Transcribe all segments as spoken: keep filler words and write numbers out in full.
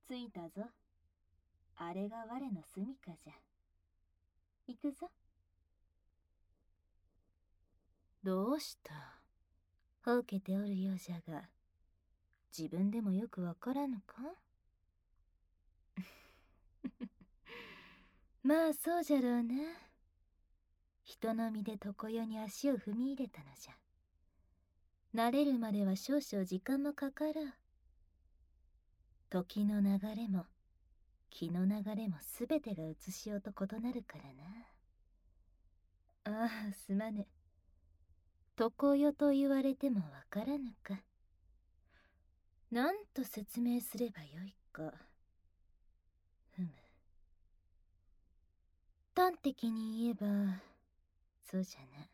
着いたぞ。あれが我の住みかじゃ。行くぞ。どうした？ほうけておるようじゃが、自分でもよくわからぬか？まあそうじゃろうな。人の身で床屋に足を踏み入れたのじゃ。慣れるまでは少々時間もかかろう。時の流れも気の流れもすべてがうつしようと異なるからな。ああ、すまぬ。床よと言われてもわからぬか。なんと説明すればよいか。ふむ。端的に言えば、そうじゃな。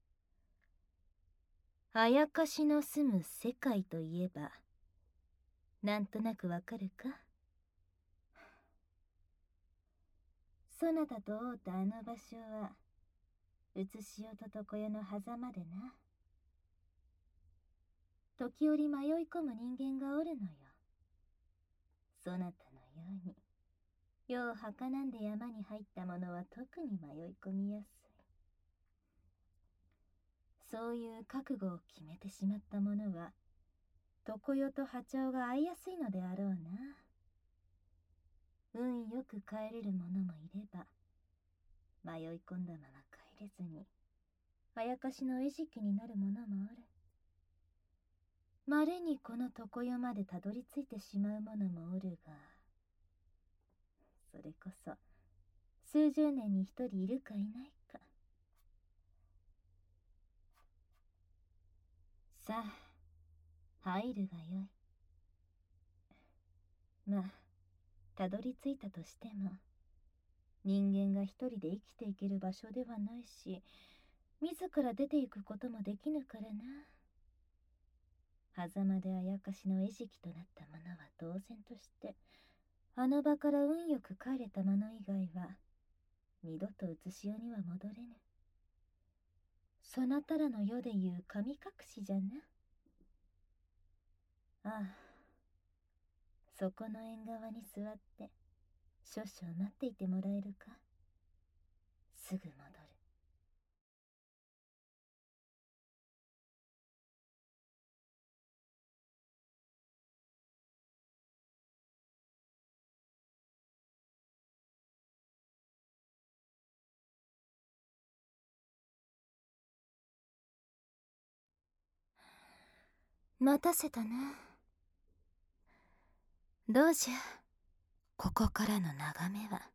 あやかしの住む世界といえば、なんとなくわかるか？そなたと会うたあの場所は、うつしおと床屋の狭間でな。時折迷い込む人間がおるのよ。そなたのように、よう儚んで山に入った者は特に迷い込みやすい。そういう覚悟を決めてしまった者は、床代と波長が合いやすいのであろうな。運よく帰れる者もいれば、迷い込んだまま帰れずに、あやかしの餌食になる者もおる。まれにこの床代までたどり着いてしまう者もおるが、それこそ、数十年に一人いるかいないか。さあ、入るがよい。まあ、たどり着いたとしても、人間が一人で生きていける場所ではないし、自ら出ていくこともできぬからな。狭間であやかしの餌食となった者は当然として、あの場から運よく帰れた者以外は、二度とうつしおには戻れぬ。そなたらの世でいう神隠しじゃな。ああ、そこの縁側に座って少々待っていてもらえるか。すぐ戻る。待たせたな。どうじゃ、ここからの眺めは。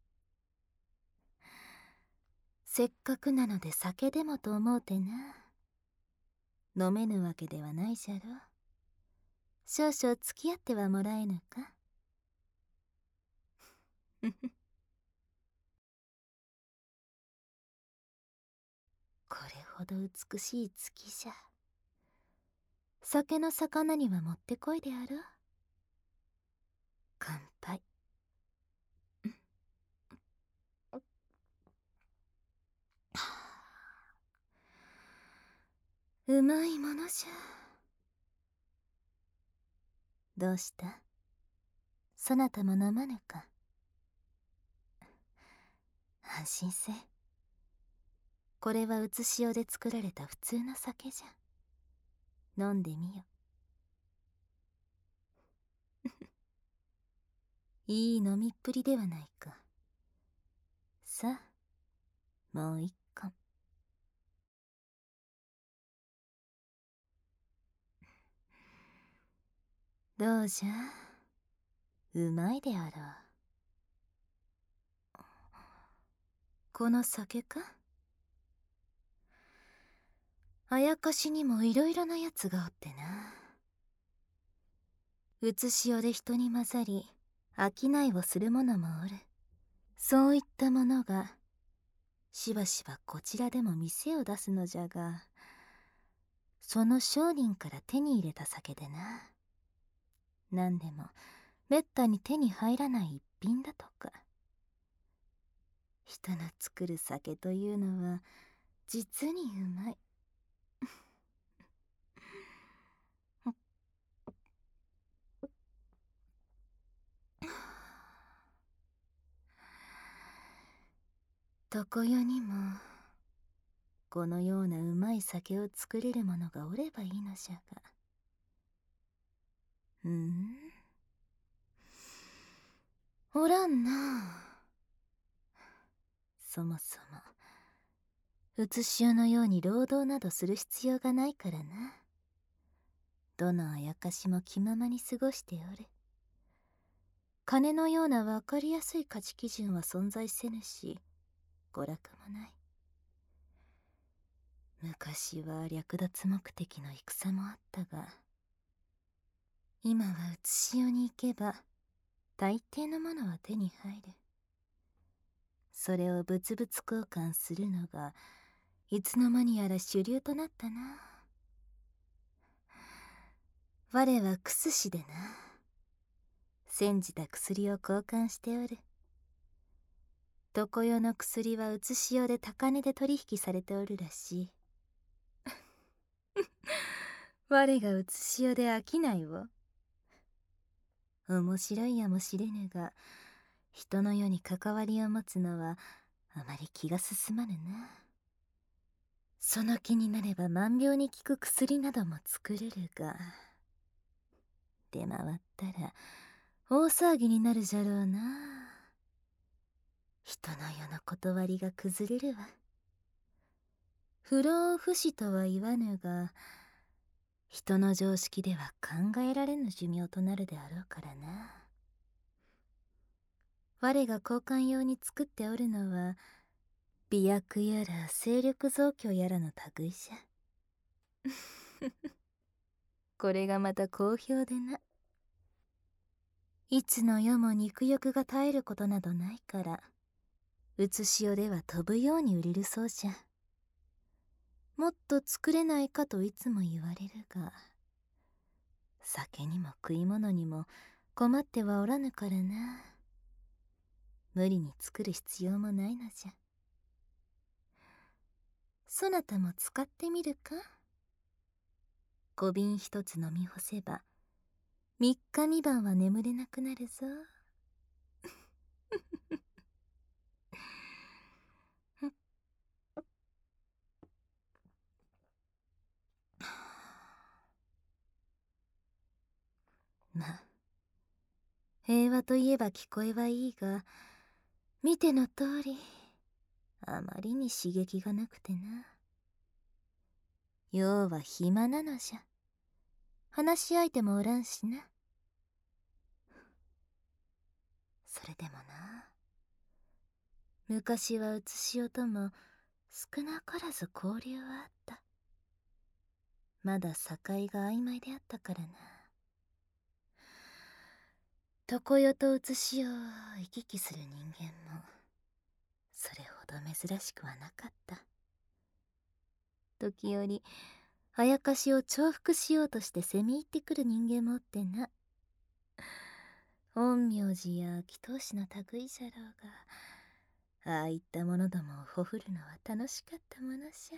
せっかくなので酒でもと思うてな。飲めぬわけではないじゃろ。少々付き合ってはもらえぬか。これほど美しい月じゃ。酒の魚にはもってこいであろう。乾杯。うまいものじゃ。どうした？そなたも飲まぬか？安心せ。これはうつしおで作られた普通の酒じゃ。飲んでみよ。いい飲みっぷりではないか。さあ、もう一貫。どうじゃ、うまいであろう。この酒か？あやかしにもいろいろなやつがおってな。うつしおで人に混ざり商いをする者もおる。そういった者がしばしばこちらでも店を出すのじゃが、その商人から手に入れた酒でな。何でもめったに手に入らない一品だとか。人の作る酒というのは実にうまい。 床屋にもこのようなうまい酒を作れる者がおればいいのじゃが。うん、おらんな。そもそもうつしおのように労働などする必要がないからな。どのあやかしも気ままに過ごしておる。金のような分かりやすい価値基準は存在せぬし、娯楽もない。昔は略奪目的の戦もあったが、今はうつしおに行けば大抵のものは手に入る。それを物々交換するのがいつの間にやら主流となったな。我はクスシでな、煎じた薬を交換しておる。床用の薬はうつしおで高値で取引されておるらしい。我がうつしおで商いを。面白いやもしれぬが、人の世に関わりを持つのはあまり気が進まぬな。その気になれば万病に効く薬なども作れるが、出回ったら大騒ぎになるじゃろうな。人の世の断りが崩れるわ。不老不死とは言わぬが、人の常識では考えられぬ寿命となるであろうからな。我が交換用に作っておるのは、美薬やら精力増強やらの類じゃ。これがまた好評でな。いつの世も肉欲が絶えることなどないから、うつしおでは飛ぶように売れるそうじゃ。もっと作れないかといつも言われるが、酒にも食い物にも困ってはおらぬからな。無理に作る必要もないのじゃ。そなたも使ってみるか？小瓶一つ飲み干せば三日三晩は眠れなくなるぞ。まあ、平和といえば聞こえはいいが、見ての通りあまりに刺激がなくてな。要は暇なのじゃ。話し相手もおらんしな。それでもな、昔はうつしおとも少なからず交流はあった。まだ境が曖昧であったからな。床代とうつしを行き来する人間もそれほど珍しくはなかった。時折あやかしを重複しようとして攻め入ってくる人間もおってな。陰陽師や祈祷師の類じゃろうが、ああいったものどもをほふるのは楽しかったものじゃ。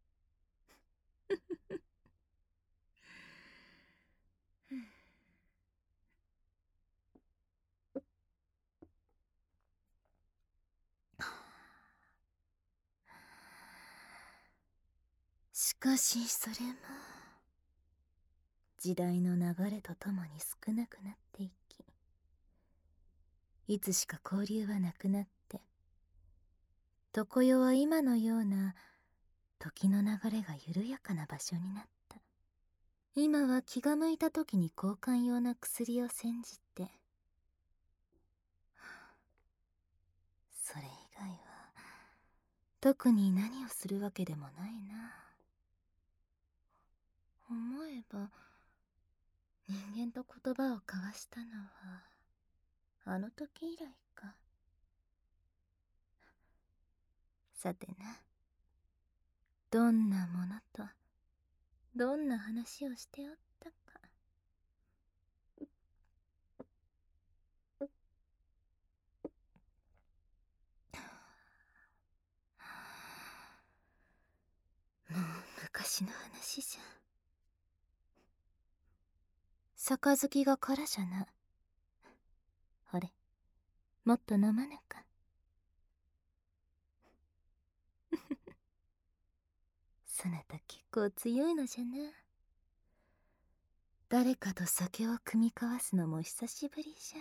しかしそれも時代の流れとともに少なくなっていき、いつしか交流はなくなって、床代は今のような時の流れが緩やかな場所になった。今は気が向いた時に交換用な薬を煎じて、それ以外は特に何をするわけでもないな。思えば人間と言葉を交わしたのはあの時以来か。さてな、どんなものとどんな話をしておったか。もう昔の話じゃ。杯が空じゃな。ほれ、もっと飲まぬか。 そなた結構強いのじゃな。誰かと酒を酌み交わすのも久しぶりじゃ。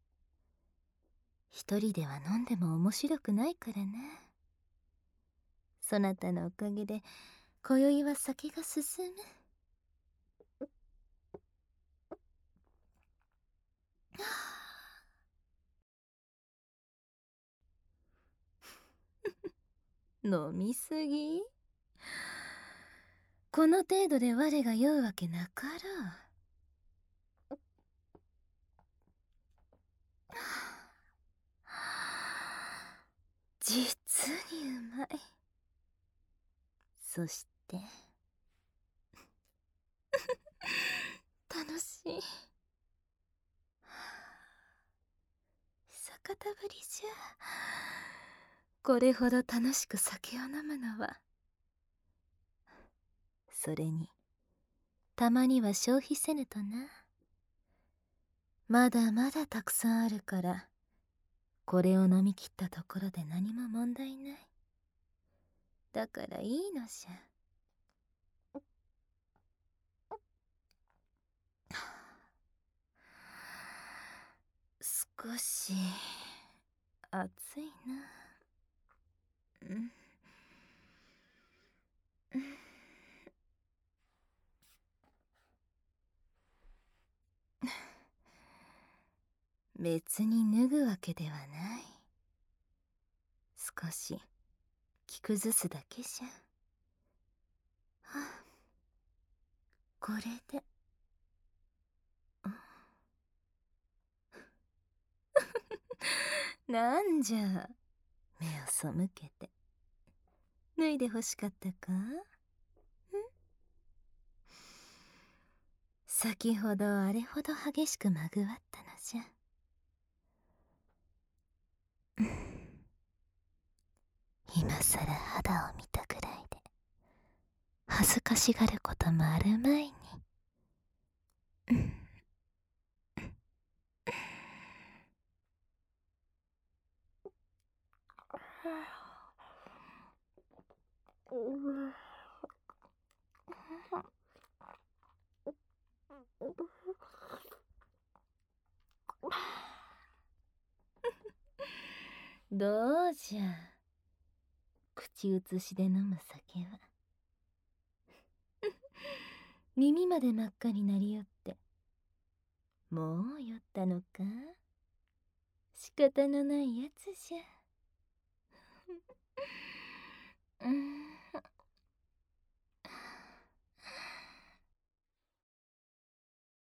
一人では飲んでも面白くないからな。そなたのおかげで今宵は酒が進む。飲みすぎ？この程度で我が酔うわけなかろう。実にうまい。そして楽しい。久方ぶりじゃ。これほど楽しく酒を飲むのは。それにたまには消費せぬとな。まだまだたくさんあるから、これを飲み切ったところで何も問題ない。だからいいのじゃ。少し暑いな。うん別に脱ぐわけではない。少し着崩すだけじゃ。はあ、これでなんじゃ、目を背けて。脱いで欲しかったか？ん？先ほどあれほど激しくまぐわったのじゃ。今さら肌を見たくらいで恥ずかしがることもあるまいに。どうじゃ、口移しで飲む酒は。耳まで真っ赤になりよって、もう酔ったのか？仕方のないやつじゃ。